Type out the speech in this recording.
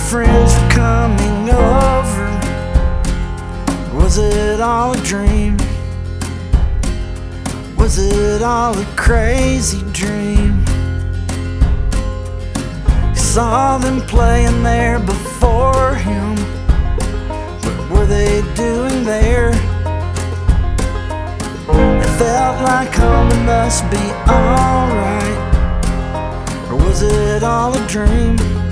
friends were coming over. Was it all a dream? Was it all a crazy dream? He saw them playing there before him. What were they doing there? It felt like home, it must be alright. Or was it all a dream?